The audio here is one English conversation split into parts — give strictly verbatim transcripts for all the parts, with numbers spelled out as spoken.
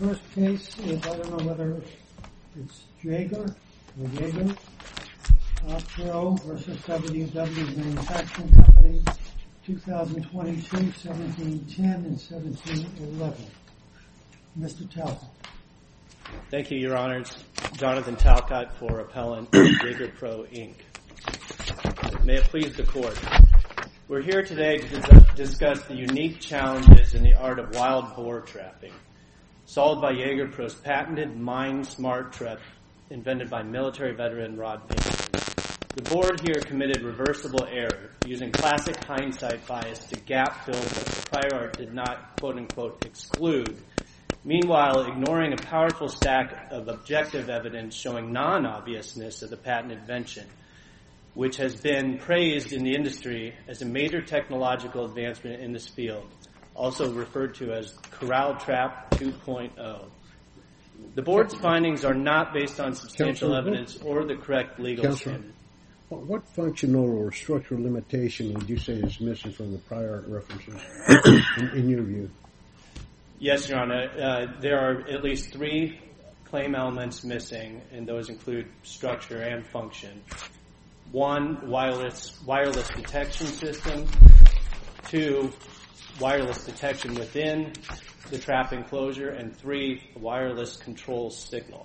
First case is, I don't know whether it's Jaeger or Jaeger, uh, Pro versus W W Manufacturing Company, twenty twenty-two, seventeen ten and seventeen eleven. Mister Talcott. Thank you, Your Honors. Jonathan Talcott for Appellant Jaeger Pro, Incorporated. May it please the Court. We're here today to discuss the unique challenges in the art of wild boar trapping, solved by Jaeger Pro's patented Mind Smart Trap, invented by military veteran Rod Pinkerton. The board here committed reversible error, using classic hindsight bias to gap fill that the prior art did not, quote-unquote, exclude, meanwhile ignoring a powerful stack of objective evidence showing non-obviousness of the patent invention, which has been praised in the industry as a major technological advancement in this field, also referred to as Corral Trap two point oh. The board's findings are not based on substantial Counselor, evidence or the correct legal Counselor, standard. What functional or structural limitation would you say is missing from the prior art references, in, in your view? Yes, Your Honor. Uh, there are at least three claim elements missing, and those include structure and function. One, wireless wireless detection system. Two, wireless detection within the trap enclosure. And three, wireless control signal.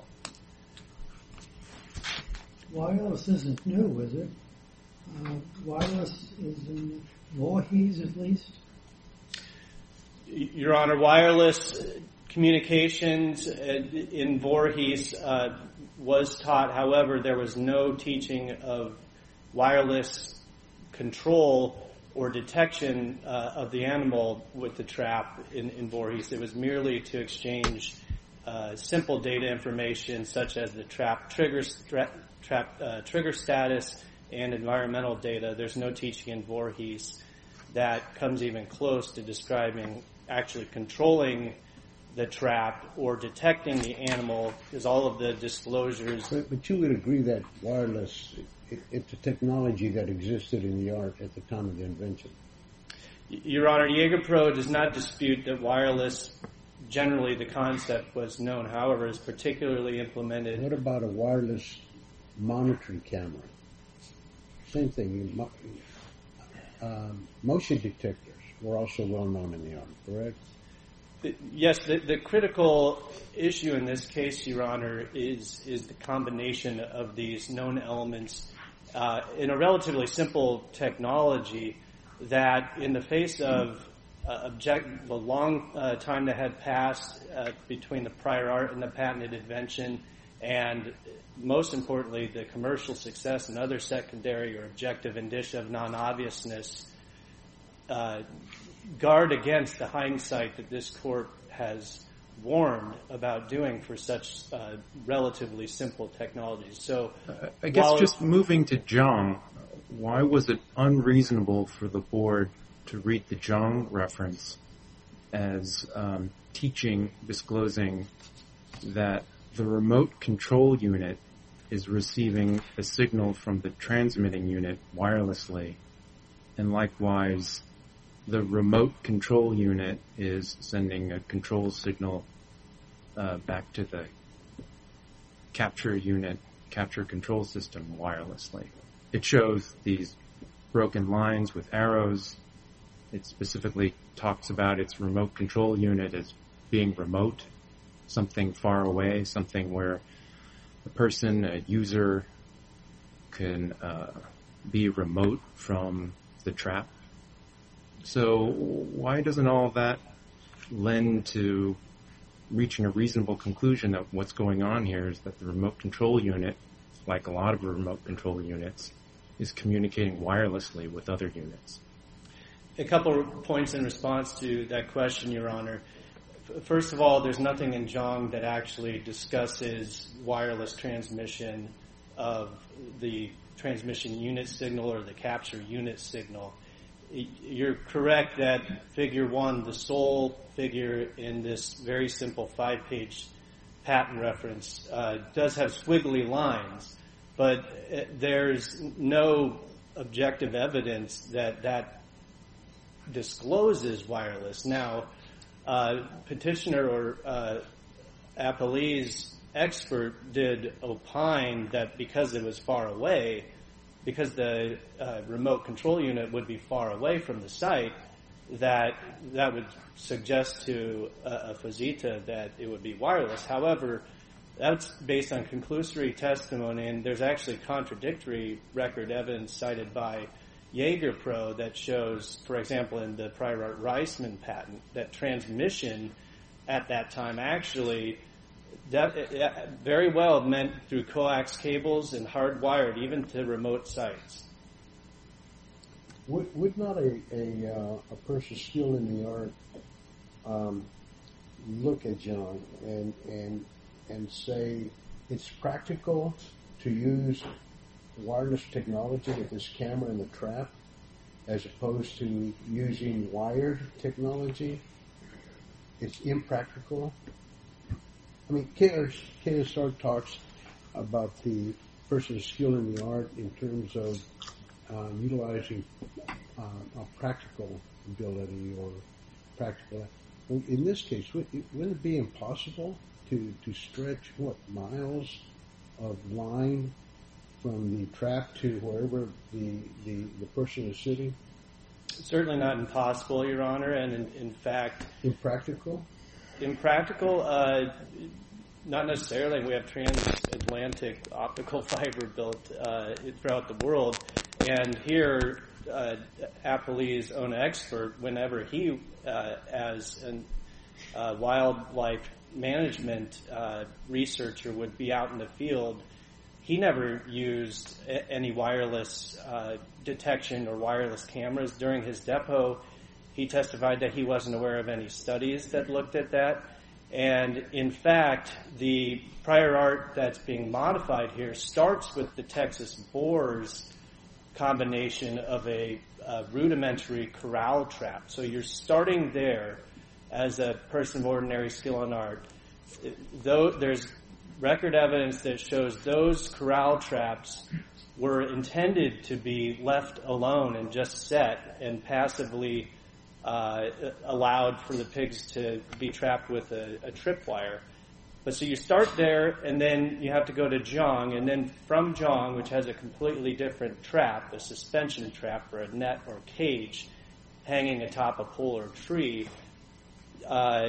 Wireless isn't new, is it? Uh, wireless is in Voorhees, at least? Your Honor, wireless communications in Voorhees uh, was taught. However, there was no teaching of wireless control or detection uh, of the animal with the trap in, in Voorhees. It was merely to exchange uh, simple data information such as the trap trigger, stra- trap, uh, trigger status and environmental data. There's no teaching in Voorhees that comes even close to describing actually controlling the trap or detecting the animal, because all of the disclosures... But, but you would agree that wireless, it, it's a technology that existed in the art at the time of the invention. Your Honor, Jaeger Pro does not dispute that wireless, generally the concept was known, however, is particularly implemented... What about a wireless monitoring camera? Same thing. Um, motion detectors were also well known in the art, correct? Yes, the, the critical issue in this case, Your Honor, is is the combination of these known elements uh, in a relatively simple technology that, in the face of uh, object, the long uh, time that had passed uh, between the prior art and the patented invention, and most importantly, the commercial success and other secondary or objective indicia of non-obviousness, uh, guard against the hindsight that this court has warned about doing for such uh, relatively simple technologies. So, uh, I guess just moving to Zhang, why was it unreasonable for the board to read the Zhang reference as um, teaching, disclosing that the remote control unit is receiving a signal from the transmitting unit wirelessly, and likewise the remote control unit is sending a control signal uh, back to the capture unit, capture control system wirelessly. It shows these broken lines with arrows. It specifically talks about its remote control unit as being remote, something far away, something where a person, a user, can uh, be remote from the trap. So why doesn't all that lend to reaching a reasonable conclusion that what's going on here is that the remote control unit, like a lot of remote control units, is communicating wirelessly with other units? A couple of points in response to that question, Your Honor. First of all, there's nothing in Zhang that actually discusses wireless transmission of the transmission unit signal or the capture unit signal. You're correct that figure one, the sole figure in this very simple five-page patent reference, uh, does have squiggly lines, but there's no objective evidence that that discloses wireless. Now, uh, petitioner or uh, Appellee's expert did opine that because it was far away, because the uh, remote control unit would be far away from the site, that that would suggest to a, a Fazita that it would be wireless. However, that's based on conclusory testimony, and there's actually contradictory record evidence cited by JagerPro that shows, for example, in the prior art Reisman patent, that transmission at that time actually that very well meant through coax cables and hardwired even to remote sites. Would, would not a a, uh, a person skilled in the art um, look at John and and and say it's practical to use wireless technology with this camera in the trap as opposed to using wired technology? It's impractical. I mean, K S R talks about the person's skill in the art in terms of uh, utilizing uh, a practical ability or practical. In this case, would, wouldn't it be impossible to, to stretch, what, miles of line from the trap to wherever the, the, the person is sitting? Certainly not impossible, Your Honor, and in, in fact... Impractical? Impractical, uh, not necessarily. We have transatlantic optical fiber built uh, throughout the world, and here, uh, Appellee's own expert, whenever he, uh, as a uh, wildlife management uh, researcher, would be out in the field, he never used a- any wireless uh, detection or wireless cameras. During his depot, he testified that he wasn't aware of any studies that looked at that. And in fact, the prior art that's being modified here starts with the Texas Boer's combination of a, a rudimentary corral trap. So you're starting there as a person of ordinary skill in art. Though there's record evidence that shows those corral traps were intended to be left alone and just set and passively uh, allowed for the pigs to be trapped with a, a tripwire. But so you start there, and then you have to go to Zhang, and then from Zhang, which has a completely different trap, a suspension trap or a net or cage hanging atop a pole or tree, uh,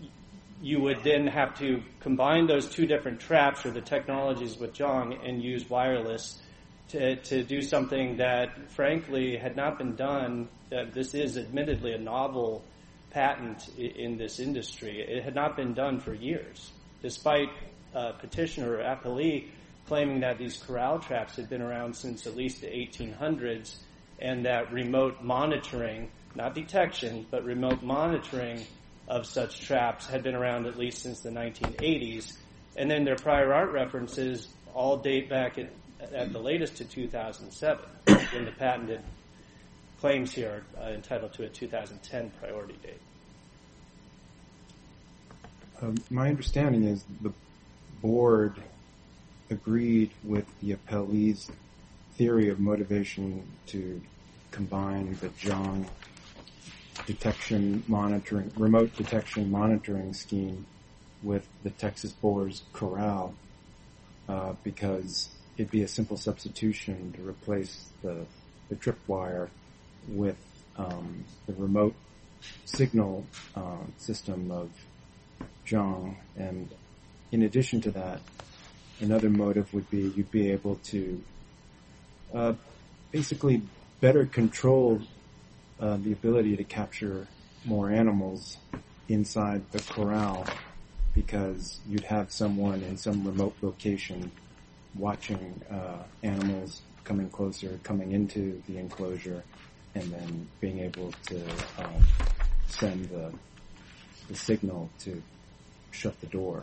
you would then have to combine those two different traps or the technologies with Zhang and use wireless to, to do something that, frankly, had not been done. Uh, this is admittedly a novel patent in, in this industry. It had not been done for years, despite uh, petitioner Appellee claiming that these corral traps had been around since at least the eighteen hundreds and that remote monitoring, not detection, but remote monitoring of such traps had been around at least since the nineteen eighties. And then their prior art references all date back at, at the latest to two thousand seven, when the patented claims here are uh, entitled to a two thousand ten priority date. Um, my understanding is the board agreed with the appellee's theory of motivation to combine the Zhang detection monitoring, remote detection monitoring scheme with the Texas Boer's corral uh, because it'd be a simple substitution to replace the, the tripwire with um, the remote signal uh, system of Zhang. And in addition to that, another motive would be you'd be able to uh, basically better control Uh, the ability to capture more animals inside the corral because you'd have someone in some remote location watching uh, animals coming closer, coming into the enclosure, and then being able to um, send the, the signal to shut the door.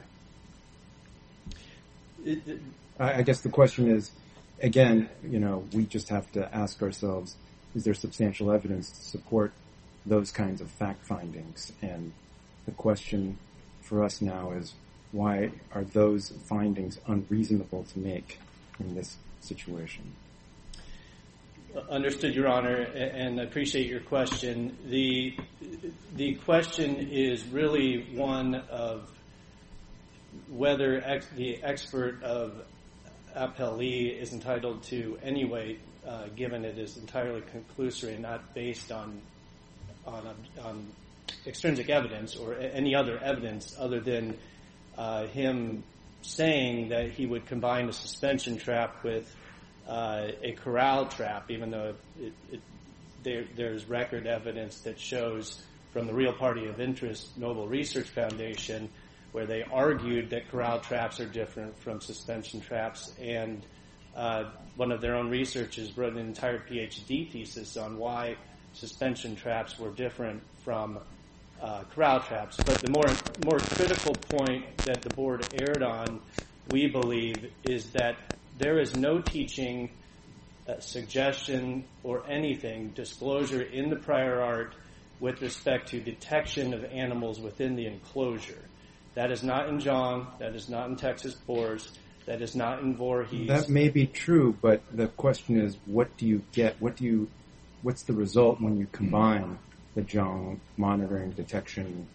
It, it, I, I guess the question is, again, you know, we just have to ask ourselves, is there substantial evidence to support those kinds of fact findings? And the question for us now is, why are those findings unreasonable to make in this situation? Understood, Your Honor, and I appreciate your question. The the question is really one of whether ex- the expert of appellee is entitled to any weight, uh, given it is entirely conclusory and not based on on, on extrinsic evidence or any other evidence other than uh, him saying that he would combine a suspension trap with uh, a corral trap, even though it, it, there, there's record evidence that shows from the Real Party of Interest Noble Research Foundation, where they argued that corral traps are different from suspension traps, and uh, one of their own researchers wrote an entire PhD thesis on why suspension traps were different from uh, corral traps. But the more more critical point that the board erred on, we believe, is that there is no teaching, uh, suggestion, or anything, disclosure in the prior art with respect to detection of animals within the enclosure. That is not in Jong, that is not in Texas Boars, that is not in Voorhees. That may be true, but the question is, what do you get? What do you, what's the result when you combine the Jong monitoring detection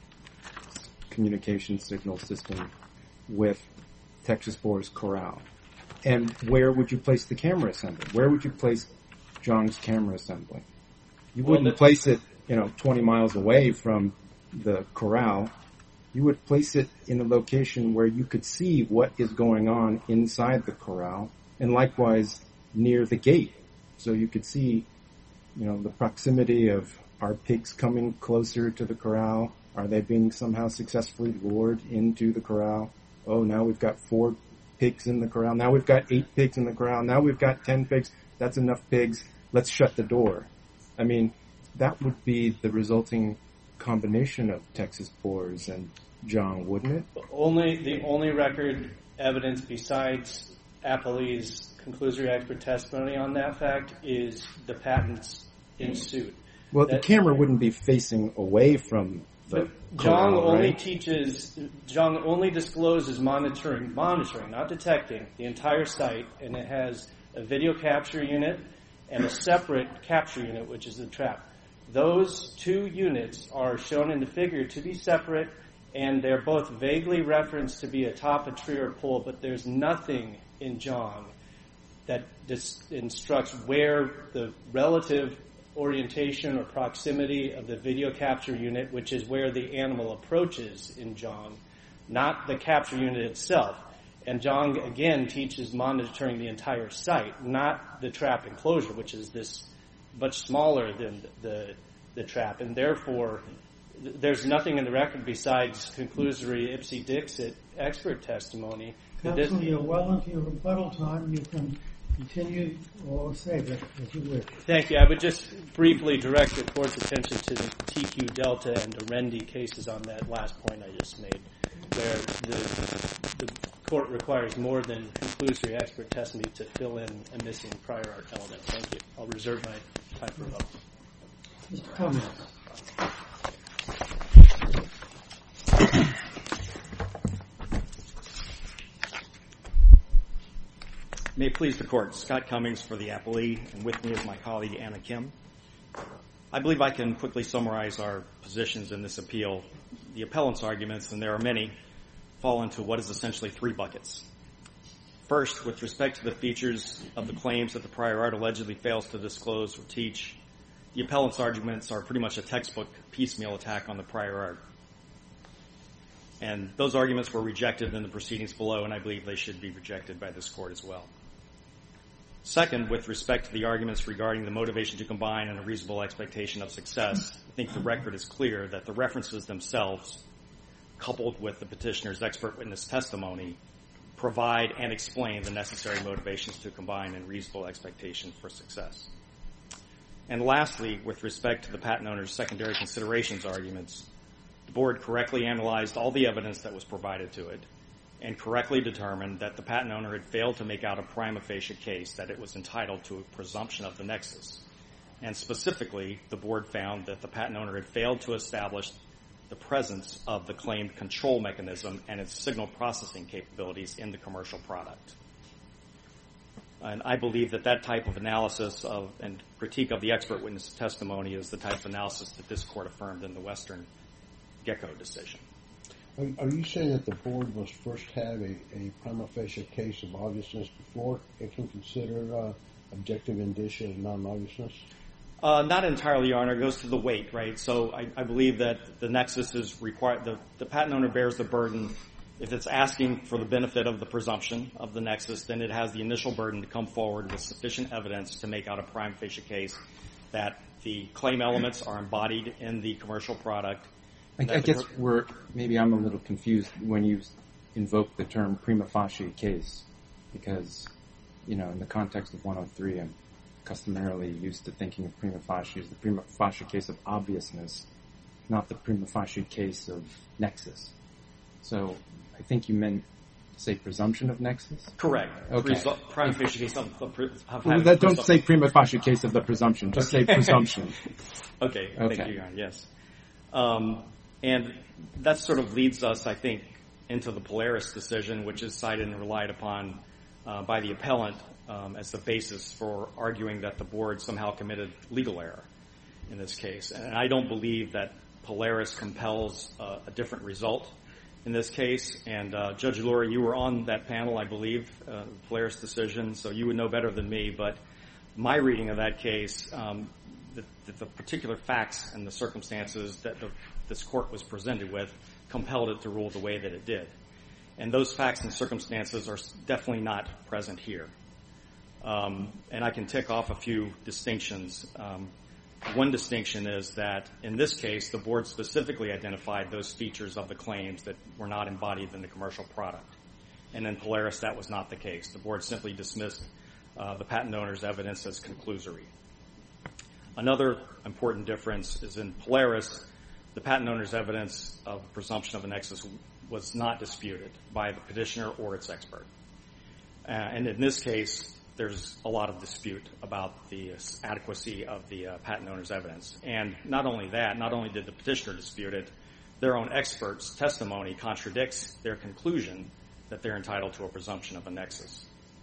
communication signal system with Texas Boars corral? And where would you place the camera assembly? Where would you place Jong's camera assembly? You wouldn't well, the, place it, you know, twenty miles away from the corral. You would place it in a location where you could see what is going on inside the corral, and likewise near the gate, so you could see, you know, the proximity of, are pigs coming closer to the corral? Are they being somehow successfully lured into the corral? Oh, now we've got four pigs in the corral. Now we've got eight pigs in the corral. Now we've got ten pigs. That's enough pigs. Let's shut the door. I mean, that would be the resulting combination of Texas Boars and Jong, wouldn't it? Only the only record evidence besides Appellee's conclusory expert testimony on that fact is the patents in suit. Well, that, the camera wouldn't be facing away from the Jong corral, only right? teaches, Jong only discloses monitoring, monitoring, not detecting, the entire site, and it has a video capture unit and a separate capture unit, which is the trap. Those two units are shown in the figure to be separate, and they're both vaguely referenced to be atop a tree or pole, but there's nothing in Jong that dis- instructs where the relative orientation or proximity of the video capture unit, which is where the animal approaches in Jong, not the capture unit itself. And Jong, again, teaches monitoring the entire site, not the trap enclosure, which is this much smaller than the the trap. And therefore, th- there's nothing in the record besides conclusory Ipsy Dixit expert testimony. Counsel, you're well into your rebuttal time. You can continue or save it as you wish. Thank you. I would just briefly direct the court's attention to the T Q Delta and Arendi cases on that last point I just made, where the, the court requires more than conclusory expert testimony to fill in a missing prior art element. Thank you. I'll reserve my time for rebuttal. Mister Cummings. May it please the Court, Scott Cummings for the appellee, and with me is my colleague Anna Kim. I believe I can quickly summarize our positions in this appeal. The appellant's arguments, and there are many, fall into what is essentially three buckets. First, with respect to the features of the claims that the prior art allegedly fails to disclose or teach, the appellant's arguments are pretty much a textbook piecemeal attack on the prior art. And those arguments were rejected in the proceedings below, and I believe they should be rejected by this Court as well. Second, with respect to the arguments regarding the motivation to combine and a reasonable expectation of success, I think the record is clear that the references themselves, coupled with the petitioner's expert witness testimony, provide and explain the necessary motivations to combine and reasonable expectation for success. And lastly, with respect to the patent owner's secondary considerations arguments, the Board correctly analyzed all the evidence that was provided to it and correctly determined that the patent owner had failed to make out a prima facie case that it was entitled to a presumption of the nexus. And specifically, the Board found that the patent owner had failed to establish the presence of the claimed control mechanism and its signal processing capabilities in the commercial product. And I believe that that type of analysis of and critique of the expert witness testimony is the type of analysis that this Court affirmed in the Western Gecko decision. Are, are you saying that the board must first have a, a prima facie case of obviousness before it can consider uh, objective indicia of non-obviousness? Uh, not entirely, Your Honor. It goes to the weight, right? So I, I believe that the nexus is required. The, the patent owner bears the burden. If it's asking for the benefit of the presumption of the nexus, then it has the initial burden to come forward with sufficient evidence to make out a prima facie case that the claim elements are embodied in the commercial product. I, I guess we're, maybe I'm a little confused when you invoke the term prima facie case, because, you know, in the context of one oh three, I'm customarily used to thinking of prima facie as the prima facie case of obviousness, not the prima facie case of nexus. So I think you meant to say presumption of nexus? Correct. Okay. Presu- prima facie case of the pre- of Well, having that, don't presump- say prima facie case of the presumption. Just say presumption. Okay. Okay. Thank you, Your Honor. Yes. Um, and that sort of leads us, I think, into the Polaris decision, which is cited and relied upon uh, by the appellant um, as the basis for arguing that the board somehow committed legal error in this case. And I don't believe that Polaris compels uh, a different result in this case. And uh, Judge Lurie, you were on that panel, I believe, uh, the Polaris decision, so you would know better than me. But my reading of that case, um, the, the particular facts and the circumstances that the, this court was presented with compelled it to rule the way that it did. And those facts and circumstances are definitely not present here. Um, and I can tick off a few distinctions. Um, one distinction is that in this case, the board specifically identified those features of the claims that were not embodied in the commercial product. And in Polaris, that was not the case. The board simply dismissed uh, the patent owner's evidence as conclusory. Another important difference is in Polaris, the patent owner's evidence of presumption of a nexus was not disputed by the petitioner or its expert. Uh, and in this case, there's a lot of dispute about the adequacy of the uh, patent owner's evidence. And not only that, not only did the petitioner dispute it, their own expert's testimony contradicts their conclusion that they're entitled to a presumption of a nexus.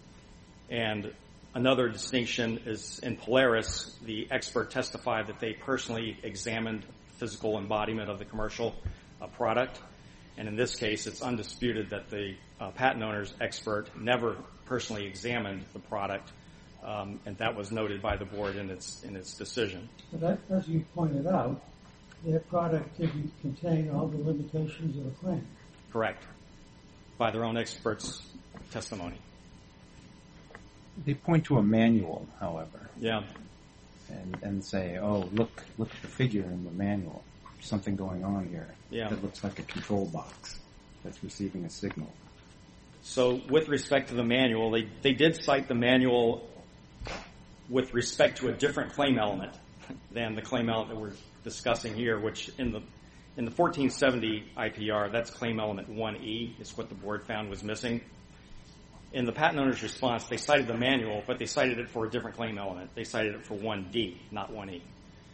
And another distinction is in Polaris, the expert testified that they personally examined physical embodiment of the commercial uh, product. And in this case, it's undisputed that the uh, patent owner's expert never personally examined the product, um, and that was noted by the board in its in its decision. But that, as you pointed out, their product didn't contain all the limitations of the claim. Correct. By their own expert's testimony. They point to a manual, however. Yeah. And, and say, oh, look, look at the figure in the manual. There's something going on here. Yeah. That looks like a control box that's receiving a signal. So with respect to the manual, they, they did cite the manual with respect to a different claim element than the claim element that we're discussing here, which in the in the fourteen seventy I P R, that's claim element one E, is what the board found was missing. In the patent owner's response, they cited the manual, but they cited it for a different claim element. They cited it for one D, not one E.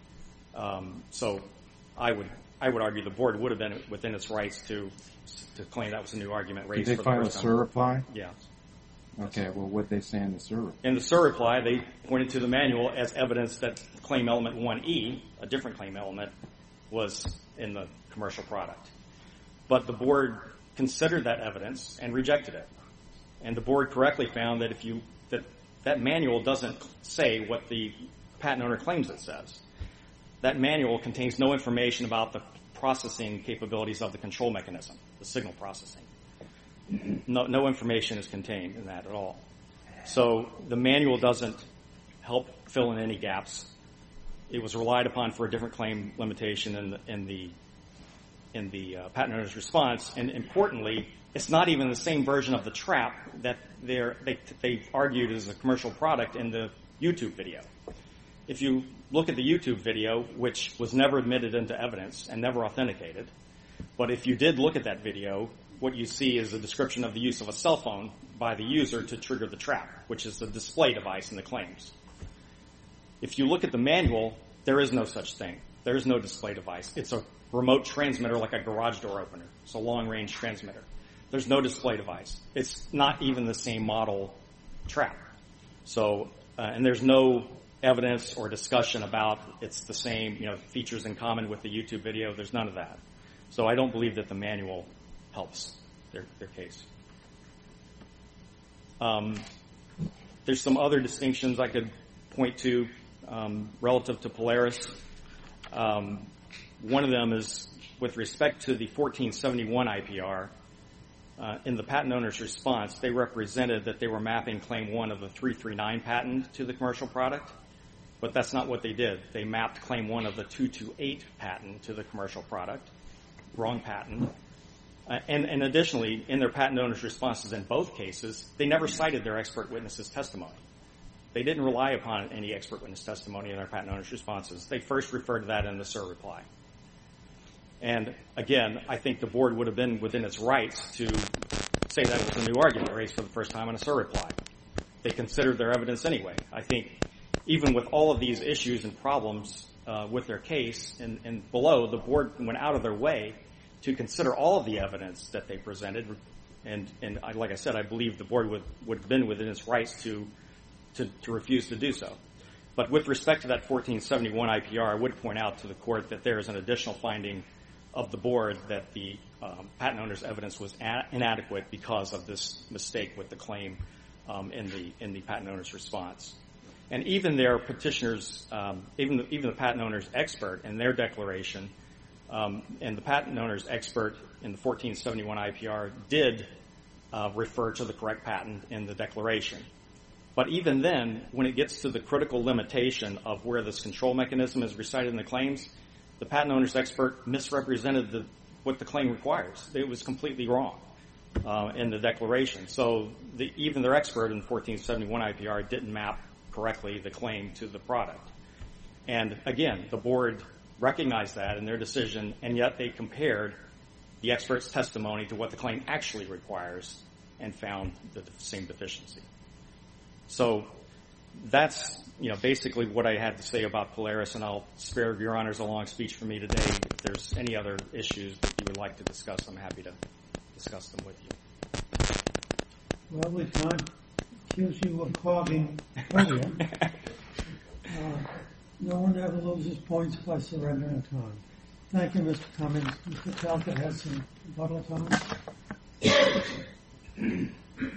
Um, so I would I would argue the board would have been within its rights to to claim that was a new argument raised. Did they for file the a first S I R time. reply? Yeah. Okay, well, what did they say in the S I R reply? In the S I R reply, they pointed to the manual as evidence that claim element one E, a different claim element, was in the commercial product. But the board considered that evidence and rejected it. And the board correctly found that if you that that manual doesn't say what the patent owner claims it says. That manual contains no information about the processing capabilities of the control mechanism, the signal processing. No, no information is contained in that at all. So the manual doesn't help fill in any gaps. It was relied upon for a different claim limitation in the in the, in the uh, patent owner's response. And importantly, it's not even the same version of the trap that they're, they they argued is a commercial product in the YouTube video. If you look at the YouTube video, which was never admitted into evidence and never authenticated, but if you did look at that video, what you see is a description of the use of a cell phone by the user to trigger the trap, which is the display device in the claims. If you look at the manual, there is no such thing. There is no display device. It's a remote transmitter like a garage door opener. It's a long-range transmitter. There's no display device. It's not even the same model trap. So, uh, and there's no evidence or discussion about it's the same, you know, features in common with the YouTube video. There's none of that. So I don't believe that the manual helps their, their case. Um, there's some other distinctions I could point to um, relative to Polaris. Um, one of them is with respect to the fourteen seventy-one I P R. Uh, in the patent owner's response, they represented that they were mapping Claim one of the three thirty-nine patent to the commercial product, but that's not what they did. They mapped Claim one of the two twenty-eight patent to the commercial product. Wrong patent. Uh, and, and additionally, in their patent owner's responses in both cases, they never cited their expert witness's testimony. They didn't rely upon any expert witness testimony in their patent owner's responses. They first referred to that in the SIR reply. And again, I think the board would have been within its rights to say that was a new argument raised for the first time in a SIR reply. They considered their evidence anyway. I think even with all of these issues and problems uh, with their case and, and below, the board went out of their way to consider all of the evidence that they presented. And, and I, like I said, I believe the board would, would have been within its rights to, to, to refuse to do so. But with respect to that fourteen seventy-one I P R, I would point out to the court that there is an additional finding of the board that the um, patent owner's evidence was a- inadequate because of this mistake with the claim um, in the in the patent owner's response. And even their petitioners, um, even the, even the patent owner's expert in their declaration, um, and the patent owner's expert in the fourteen seventy-one I P R did uh, refer to the correct patent in the declaration. But even then, when it gets to the critical limitation of where this control mechanism is recited in the claims, the patent owner's expert misrepresented the, what the claim requires. It was completely wrong uh, in the declaration. So the, even their expert in the fourteen seventy-one I P R didn't map correctly the claim to the product. And again, the board recognized that in their decision, and yet they compared the expert's testimony to what the claim actually requires and found the same deficiency. So that's, you know, basically what I had to say about Polaris, and I'll spare your honors a long speech for me today. If there's any other issues that you would like to discuss, I'm happy to discuss them with you. Well, we can't accuse you of clogging podium. uh, no one ever loses points by surrendering time. Thank you, Mister Cummings. Mister Talcott has some rebuttal time.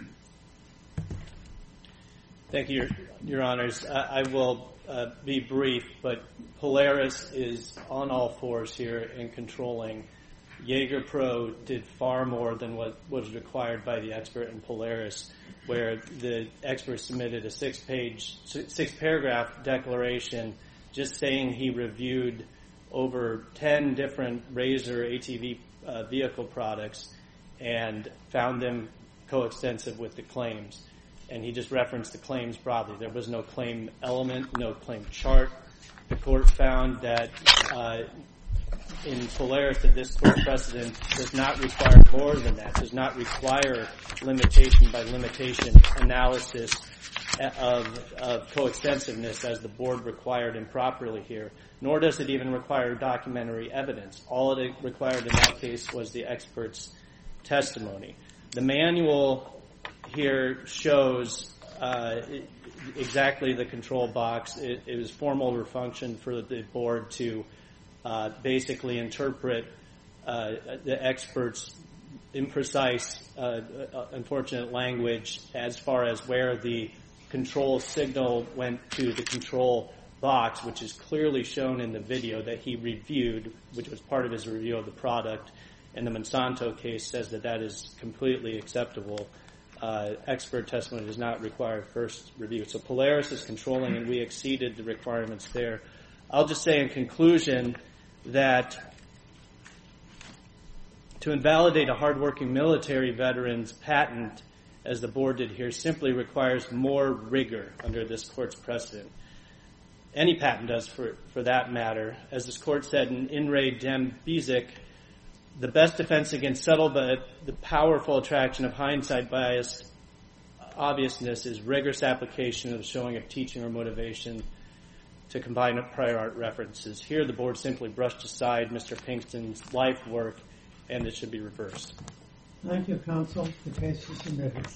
Thank you, Your, Your Honors. I, I will uh, be brief, but Polaris is on all fours here in controlling. Jaeger Pro did far more than what was required by the expert in Polaris, where the expert submitted a six-page, six-paragraph declaration just saying he reviewed over ten different Razor A T V uh, vehicle products and found them coextensive with the claims. And he just referenced the claims broadly. There was no claim element, no claim chart. The court found that uh, in Polaris that this court precedent does not require more than that, does not require limitation by limitation analysis of, of coextensiveness as the board required improperly here, nor does it even require documentary evidence. All it required in that case was the expert's testimony. The manual here shows uh, exactly the control box. It, it was formal function for the board to uh, basically interpret uh, the expert's imprecise, uh, unfortunate language as far as where the control signal went to the control box, which is clearly shown in the video that he reviewed, which was part of his review of the product. And the Monsanto case says that that is completely acceptable. Uh, expert testimony does not require first review. So Polaris is controlling, and we exceeded the requirements there. I'll just say in conclusion that to invalidate a hardworking military veteran's patent, as the board did here, simply requires more rigor under this court's precedent. Any patent does, for, for that matter. As this court said in In Re Dem Bezic, the best defense against subtle but the powerful attraction of hindsight bias obviousness is rigorous application of the showing of teaching or motivation to combine prior art references. Here the board simply brushed aside Mister Pinkston's life work, and it should be reversed. Thank you, counsel. The case is submitted.